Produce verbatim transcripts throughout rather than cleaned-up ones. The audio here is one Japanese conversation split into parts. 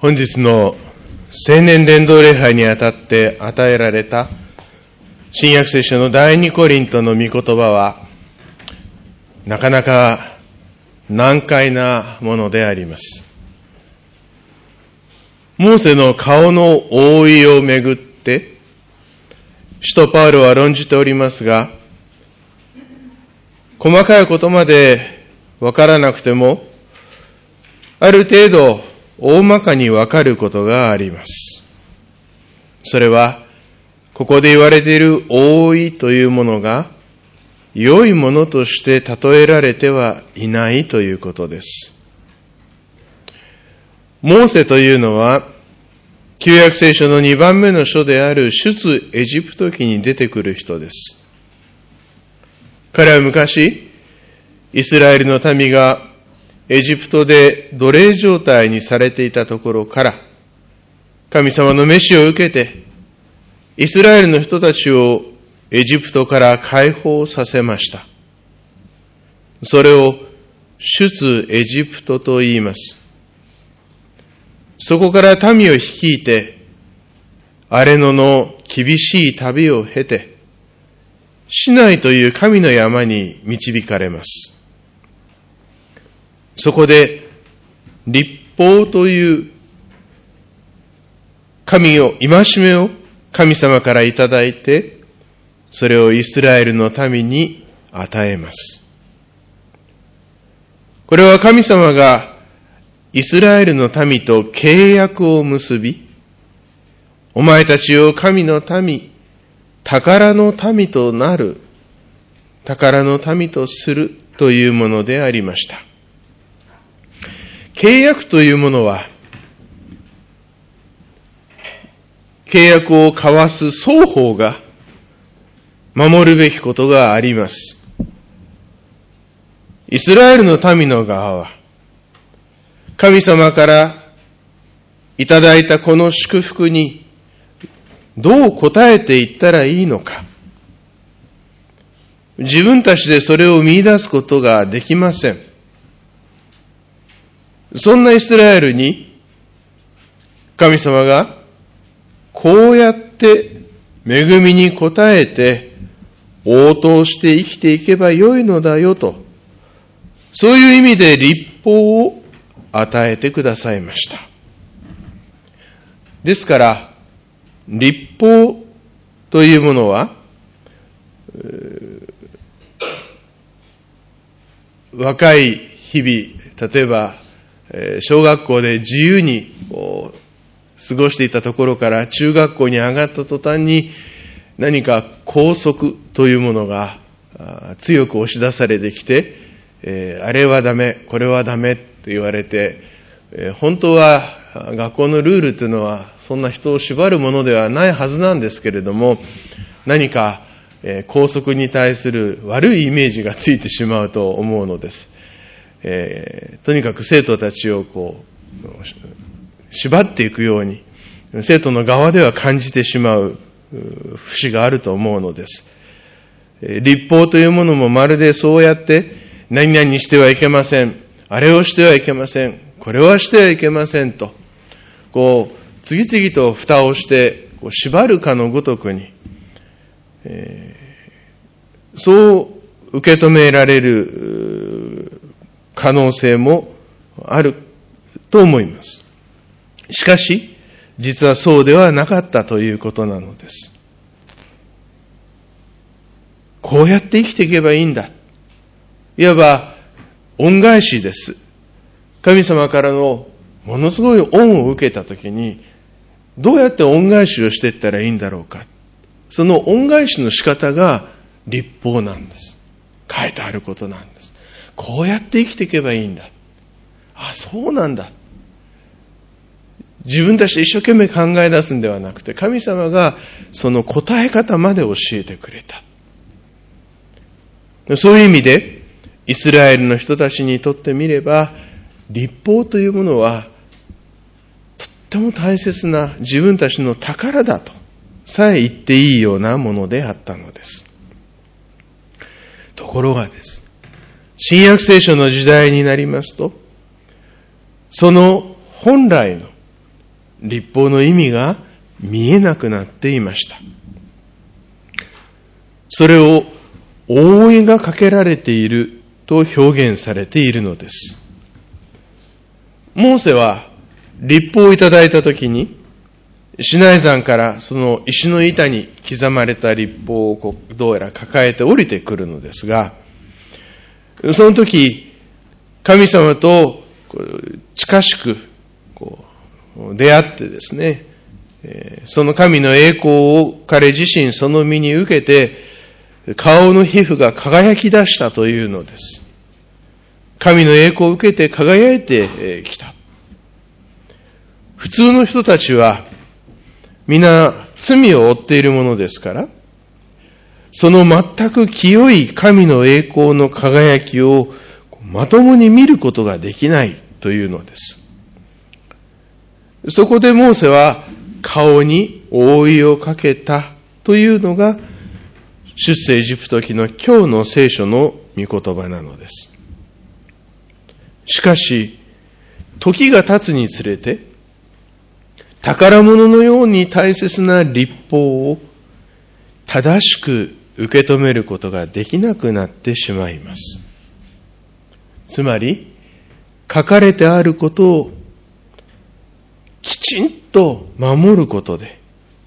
本日の青年伝道礼拝にあたって与えられた新約聖書の第二コリントの御言葉はなかなか難解なものであります。モーセの顔の覆いをめぐって使徒パウロは論じておりますが、細かいことまでわからなくてもある程度大まかにわかることがあります。それはここで言われている覆いというものが良いものとして例えられてはいないということです。モーセというのは旧約聖書のにばんめの書である出エジプト記に出てくる人です。彼は昔イスラエルの民がエジプトで奴隷状態にされていたところから神様の召しを受けてイスラエルの人たちをエジプトから解放させました。それを出エジプトと言います。そこから民を率いて荒れ野の厳しい旅を経てシナイという神の山に導かれます。そこで律法という神を、戒めを神様からいただいて、それをイスラエルの民に与えます。これは神様がイスラエルの民と契約を結び、お前たちを神の民、宝の民となる、宝の民とするというものでありました。契約というものは、契約を交わす双方が守るべきことがあります。イスラエルの民の側は、神様からいただいたこの祝福にどう応えていったらいいのか、自分たちでそれを見出すことができません。そんなイスラエルに神様がこうやって恵みに応えて応答して生きていけばよいのだよと、そういう意味で律法を与えてくださいました。ですから律法というものは若い日々、例えば小学校で自由に過ごしていたところから中学校に上がった途端に何か校則というものが強く押し出されてきて、あれはダメ、これはダメと言われて、本当は学校のルールというのはそんな人を縛るものではないはずなんですけれども、何か校則に対する悪いイメージがついてしまうと思うのです。えー、とにかく生徒たちをこう縛っていくように生徒の側では感じてしまう節があると思うのです。律法というものもまるでそうやって何々してはいけません、あれをしてはいけません、これはしてはいけませんとこう次々と蓋をしてこう縛るかのごとくに、えー、そう受け止められる可能性もあると思います。しかし、実はそうではなかったということなのです。こうやって生きていけばいいんだ。いわば、恩返しです。神様からのものすごい恩を受けたときに、どうやって恩返しをしていったらいいんだろうか。その恩返しの仕方が律法なんです。書いてあることなんです。こうやって生きていけばいいんだ。あ、そうなんだ。自分たちで一生懸命考え出すんではなくて、神様がその答え方まで教えてくれた。そういう意味で、イスラエルの人たちにとってみれば、律法というものは、とっても大切な自分たちの宝だとさえ言っていいようなものであったのです。ところがです。新約聖書の時代になりますと、その本来の律法の意味が見えなくなっていました。それを覆いがかけられていると表現されているのです。モーセは律法をいただいたときに、シナイ山からその石の板に刻まれた律法をこうどうやら抱えて降りてくるのですが、その時、神様と近しくこう出会ってですね、その神の栄光を彼自身その身に受けて、顔の皮膚が輝き出したというのです。神の栄光を受けて輝いてきた。普通の人たちは皆罪を負っているものですから、その全く清い神の栄光の輝きをまともに見ることができないというのです。そこでモーセは顔に覆いをかけたというのが出エジプト記の今日の聖書の御言葉なのです。しかし、時が経つにつれて、宝物のように大切な律法を正しく受け止めることができなくなってしまいます。つまり、書かれてあることをきちんと守ることで、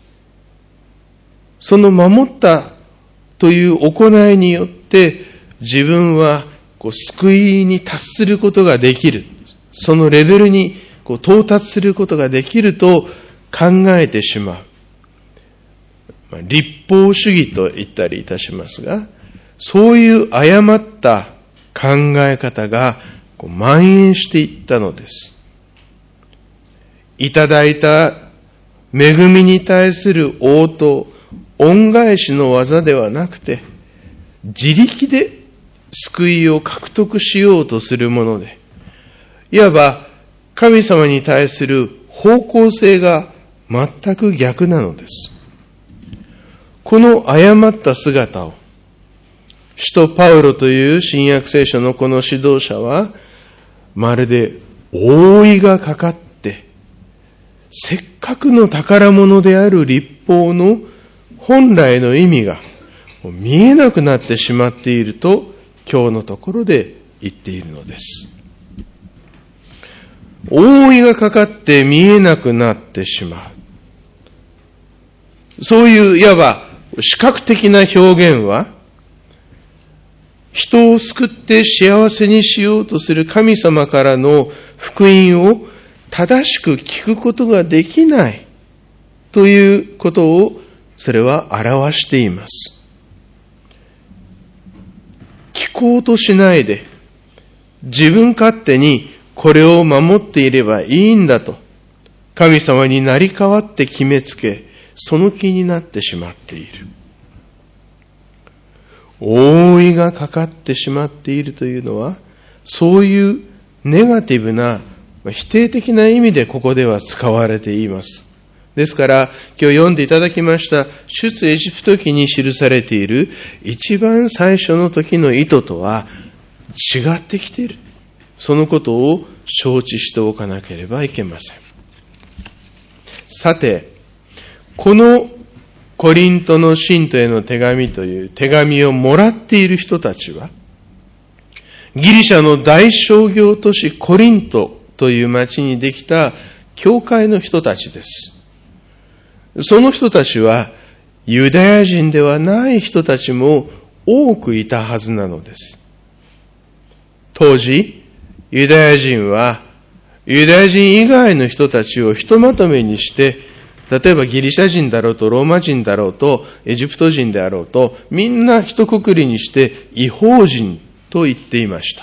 その守ったという行いによって自分はこう救いに達することができる。そのレベルにこう到達することができると考えてしまう。まあ、律法主義と言ったりいたしますが、そういう誤った考え方がこう蔓延していったのです。いただいた恵みに対する応答、恩返しの技ではなくて、自力で救いを獲得しようとするもので、いわば神様に対する方向性が全く逆なのです。この誤った姿を、使徒パウロという新約聖書のこの指導者は、まるで覆いがかかって、せっかくの宝物である律法の本来の意味が見えなくなってしまっていると、今日のところで言っているのです。覆いがかかって見えなくなってしまう。そういういわば視覚的な表現は、人を救って幸せにしようとする神様からの福音を正しく聞くことができないということを、それは表しています。聞こうとしないで、自分勝手にこれを守っていればいいんだと、神様に成り代わって決めつけ、その気になってしまっている。覆いがかかってしまっているというのは、そういうネガティブな、否定的な意味でここでは使われています。ですから、今日読んでいただきました出エジプト記に記されている一番最初の時の意図とは違ってきている。そのことを承知しておかなければいけません。さて、このコリントの信徒への手紙という手紙をもらっている人たちは、ギリシャの大商業都市コリントという町にできた教会の人たちです。その人たちはユダヤ人ではない人たちも多くいたはずなのです。当時、ユダヤ人はユダヤ人以外の人たちをひとまとめにして、例えばギリシャ人だろうとローマ人だろうとエジプト人であろうと、みんな一括りにして異邦人と言っていました。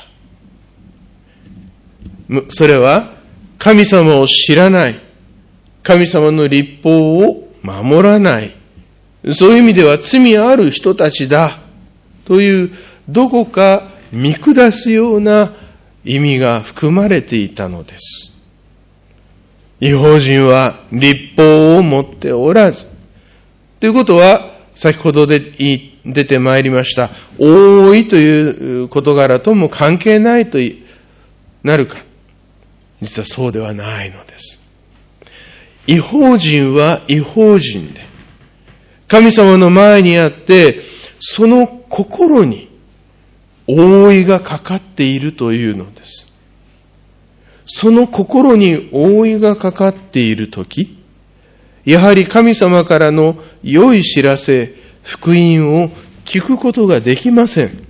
それは神様を知らない、神様の律法を守らない、そういう意味では罪ある人たちだというどこか見下すような意味が含まれていたのです。異邦人は律法を持っておらず、ということは先ほどで出てまいりました覆いという事柄とも関係ないとなるか、実はそうではないのです。 異邦人は異邦人で、神様の前にあって、その心に覆いがかかっているというのです。その心に覆いがかかっているとき、やはり神様からの良い知らせ、福音を聞くことができません。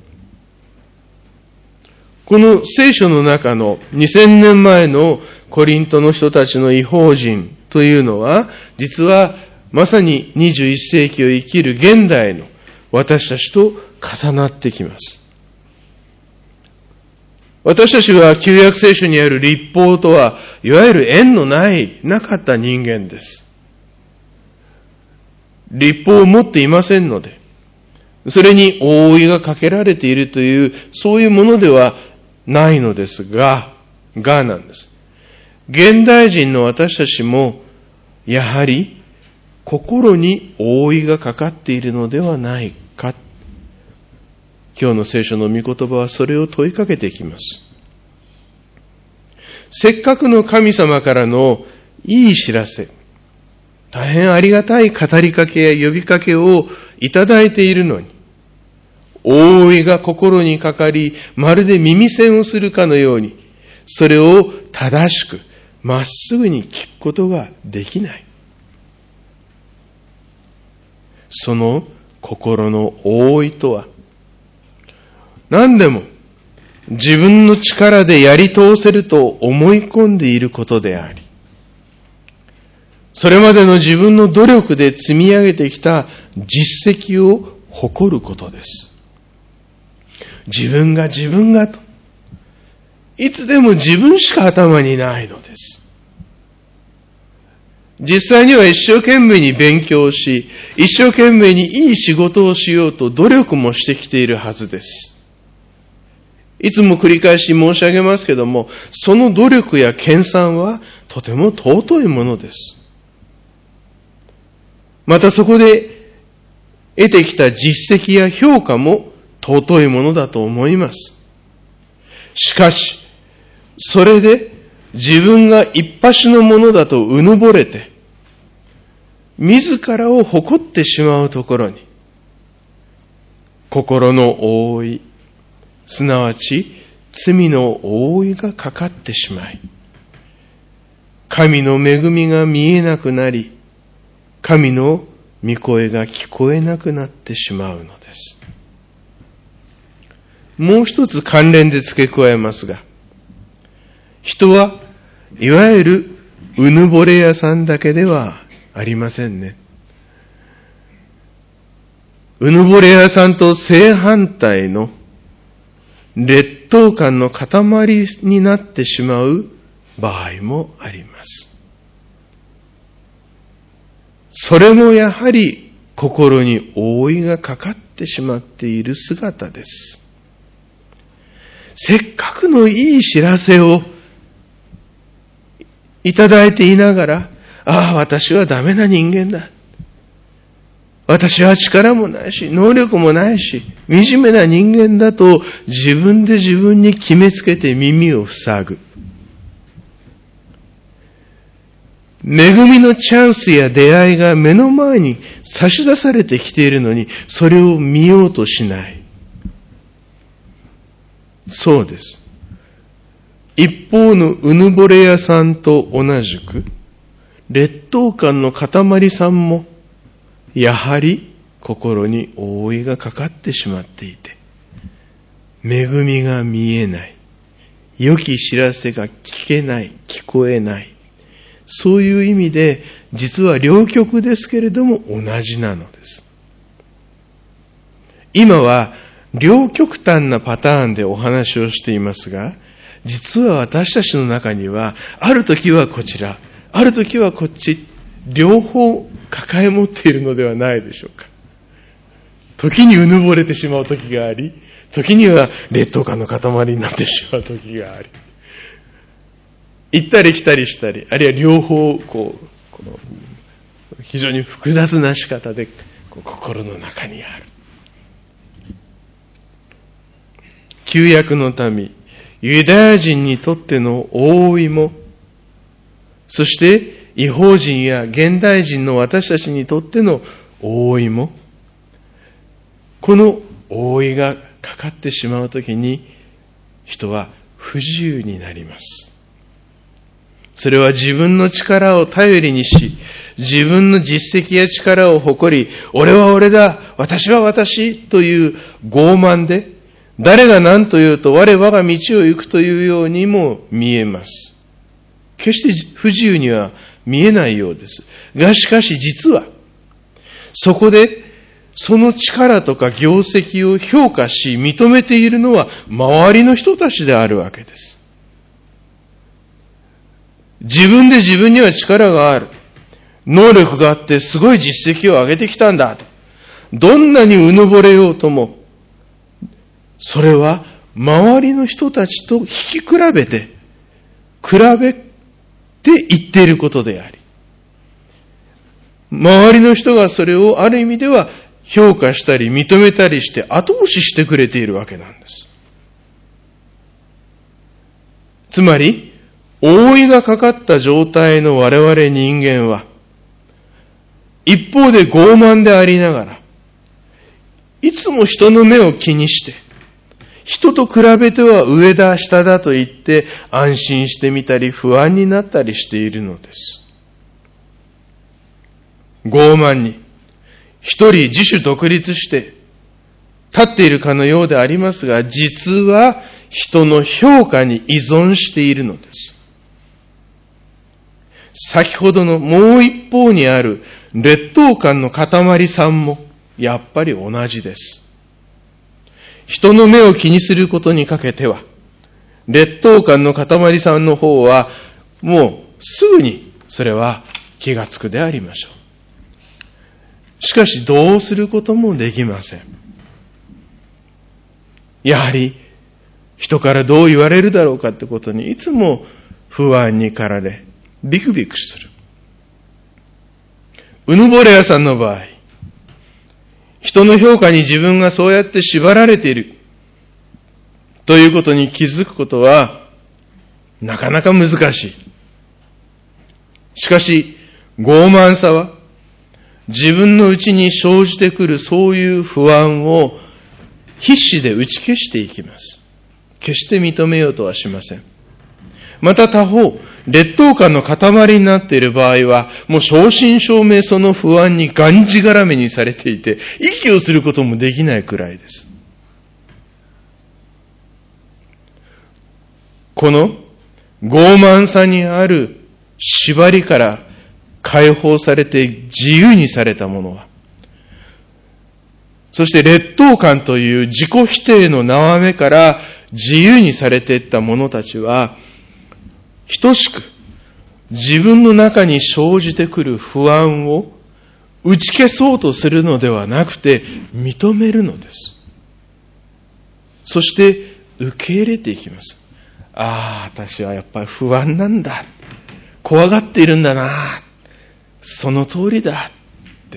この聖書の中のにせんねんまえのコリントの人たちの異邦人というのは、実はまさににじゅういっせいきを生きる現代の私たちと重なってきます。私たちは旧約聖書にある律法とは、いわゆる縁のない、なかった人間です。律法を持っていませんので、それに覆いがかけられているという、そういうものではないのですが、がなんです。現代人の私たちも、やはり心に覆いがかかっているのではないか。今日の聖書の御言葉はそれを問いかけてきます。せっかくの神様からのいい知らせ、大変ありがたい語りかけや呼びかけをいただいているのに、覆いが心にかかり、まるで耳栓をするかのように、それを正しく、まっすぐに聞くことができない。その心の覆いとは、何でも自分の力でやり通せると思い込んでいることであり、それまでの自分の努力で積み上げてきた実績を誇ることです。自分が自分がと、いつでも自分しか頭にないのです。実際には一生懸命に勉強し、一生懸命にいい仕事をしようと努力もしてきているはずです。いつも繰り返し申し上げますけども、その努力や研鑽はとても尊いものです。またそこで得てきた実績や評価も尊いものだと思います。しかし、それで自分が一発のものだとうぬぼれて、自らを誇ってしまうところに、心の覆い、すなわち罪の覆いがかかってしまい、神の恵みが見えなくなり、神の御声が聞こえなくなってしまうのです。もう一つ関連で付け加えますが、人はいわゆるうぬぼれ屋さんだけではありませんね。うぬぼれ屋さんと正反対の劣等感の塊になってしまう場合もあります。それもやはり心に覆いがかかってしまっている姿です。せっかくのいい知らせをいただいていながら、ああ、私はダメな人間だ。私は力もないし、能力もないし、惨めな人間だと自分で自分に決めつけて耳を塞ぐ。恵みのチャンスや出会いが目の前に差し出されてきているのに、それを見ようとしない。そうです。一方のうぬぼれ屋さんと同じく、劣等感の塊さんも、やはり心に覆いがかかってしまっていて、恵みが見えない、良き知らせが聞けない、聞こえない、そういう意味で、実は両極ですけれども同じなのです。今は両極端なパターンでお話をしていますが、実は私たちの中には、ある時はこちら、ある時はこっち、両方抱え持っているのではないでしょうか。時にうぬぼれてしまう時があり、時には劣等感の塊になってしまう時があり、行ったり来たりしたり、あるいは両方こう、この非常に複雑な仕方でこう心の中にある。旧約の民、ユダヤ人にとっての覆いも、そして異邦人や現代人の私たちにとっての覆いも、この覆いがかかってしまうときに、人は不自由になります。それは自分の力を頼りにし、自分の実績や力を誇り、俺は俺だ、私は私という傲慢で、誰が何と言うと我我が道を行くというようにも見えます。決して不自由には見えないようです。がしかし実は、そこでその力とか業績を評価し認めているのは周りの人たちであるわけです。自分で自分には力がある。能力があってすごい実績を上げてきたんだと。どんなにうぬぼれようとも、それは周りの人たちと引き比べて、比べて言っていることであり、周りの人がそれをある意味では評価したり認めたりして後押ししてくれているわけなんです。つまり、覆いがかかった状態の我々人間は、一方で傲慢でありながら、いつも人の目を気にして、人と比べては上だ下だと言って安心してみたり不安になったりしているのです。傲慢に、一人自主独立して立っているかのようでありますが、実は人の評価に依存しているのです。先ほどのもう一方にある劣等感の塊さんもやっぱり同じです。人の目を気にすることにかけては、劣等感の塊さんの方はもうすぐにそれは気がつくでありましょう。しかしどうすることもできません。やはり人からどう言われるだろうかってことにいつも不安に駆られ、ビクビクする。うぬぼれ屋さんの場合、人の評価に自分がそうやって縛られているということに気づくことはなかなか難しい。しかし、傲慢さは自分の内に生じてくるそういう不安を必死で打ち消していきます。決して認めようとはしません。また他方、劣等感の塊になっている場合は、もう正真正銘その不安にがんじがらめにされていて、息をすることもできないくらいです。この傲慢さにある縛りから解放されて自由にされたものは、そして劣等感という自己否定の縄目から自由にされていった者たちは、等しく自分の中に生じてくる不安を打ち消そうとするのではなくて認めるのです。そして受け入れていきます。ああ、私はやっぱり不安なんだ。怖がっているんだな。その通りだ。って。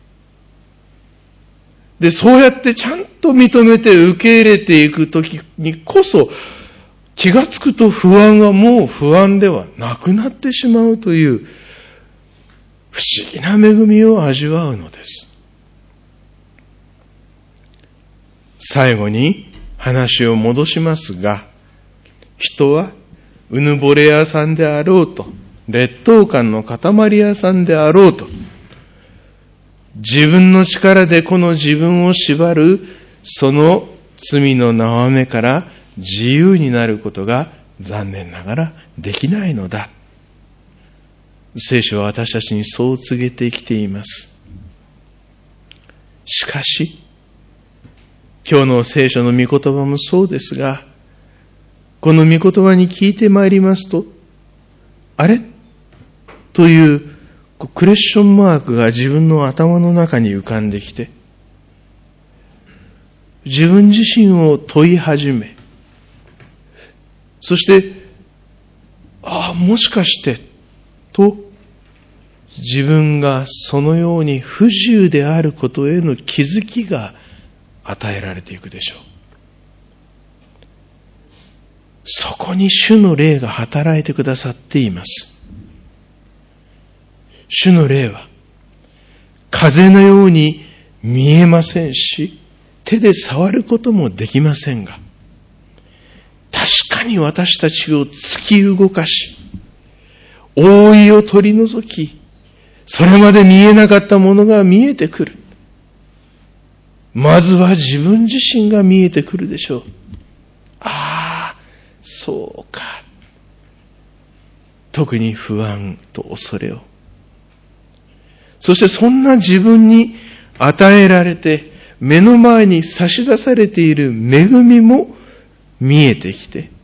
で、そうやってちゃんと認めて受け入れていくときにこそ、気がつくと不安はもう不安ではなくなってしまうという不思議な恵みを味わうのです。最後に話を戻しますが、人はうぬぼれ屋さんであろうと、劣等感の塊屋さんであろうと、自分の力でこの自分を縛るその罪の縄目から自由になることが残念ながらできないのだ。聖書は私たちにそう告げてきています。しかし、今日の聖書の御言葉もそうですが、この御言葉に聞いてまいりますと、あれというクエスチョンマークが自分の頭の中に浮かんできて、自分自身を問い始め、そして、ああ、もしかして、と、自分がそのように不自由であることへの気づきが与えられていくでしょう。そこに主の霊が働いてくださっています。 主の霊は風のように見えませんし、手で触ることもできませんが、確かに私たちを突き動かし、覆いを取り除き、それまで見えなかったものが見えてくる。まずは自分自身が見えてくるでしょう。ああ、そうか。特に不安と恐れを。そしてそんな自分に与えられて、目の前に差し出されている恵みも見えてきて、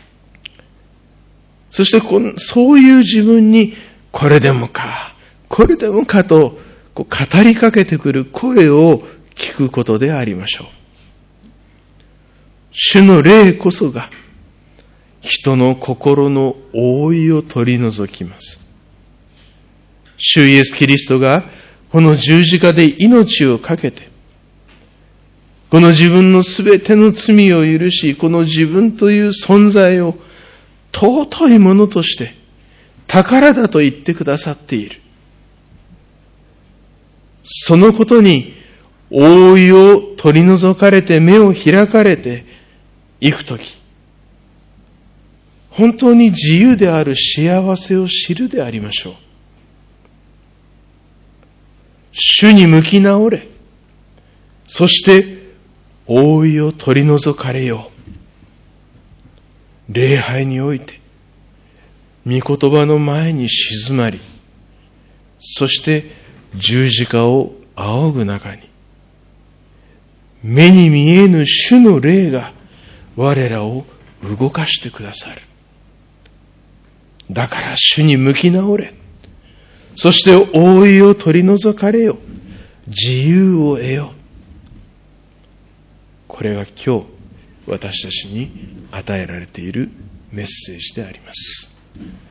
そしてこのそういう自分に、これでもか、これでもかとこう語りかけてくる声を聞くことでありましょう。主の霊こそが人の心の覆いを取り除きます。主イエスキリストがこの十字架で命を懸けて、この自分のすべての罪を許し、この自分という存在を尊いものとして宝だと言ってくださっている。そのことに覆いを取り除かれて目を開かれていくとき、本当に自由である幸せを知るでありましょう。主に向き直れ、そして覆いを取り除かれよう。礼拝において御言葉の前に静まり、そして十字架を仰ぐ中に、目に見えぬ主の霊が我らを動かしてくださる。だから主に向き直れ、そして覆いを取り除かれよ、自由を得よ。これが今日私たちに与えられているメッセージであります。